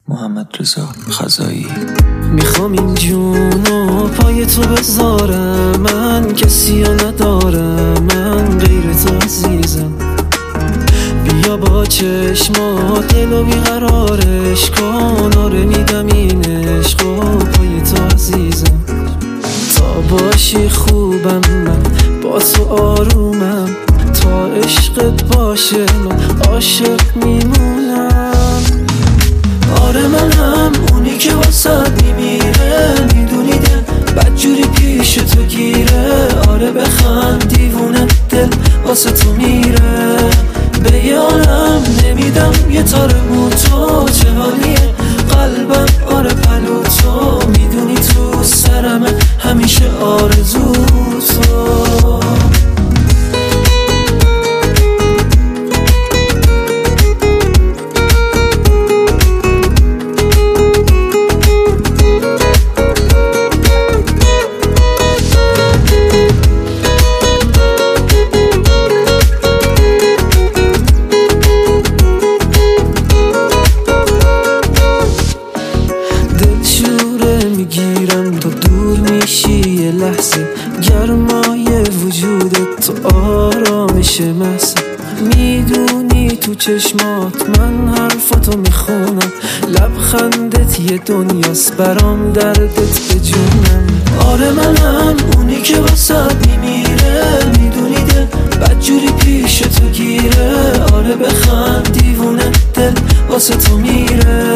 محمد رضا خزایی. میخوام این جونو پای تو بذارم، من کسی رو ندارم، من غیر تو عزیزم. بیا با چشما دلو بیقرارش کن، آره میدم این عشقو پای تو عزیزم. تا باشی خوبم، من با تو آرومم، تا عشقت باشه من عاشق میمونم. آره منم اونی که واسد میمیره، میدونی دل بدجوری پیش تو گیره. آره بخند دیوونه دل واسه تو میره، به یارم نمیدم یه تاره بود تو. چه حالیه قلبم آره پلو تو، میدونی تو سرمه همیشه آرزو تو. میگیرم تا دور میشی یه لحظه، گرمای وجودت تو آرامش محض. میدونی تو چشمات من حرفاتو میخونم، لبخندت یه دنیاست برام دردت به جونم. آره منم اونی که واسد میمیره، میدونی دل بدجوری پیش تو گیره. آره بخند دیوونه دل واسه تو میره،